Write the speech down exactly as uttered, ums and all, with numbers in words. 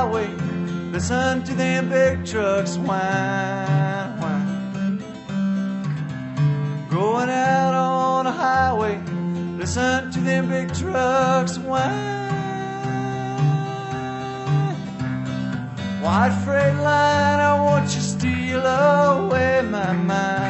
highway, listen to them big trucks whine, whine. Going out on a highway, listen to them big trucks whine. White freight line, I want you to steal away my mind.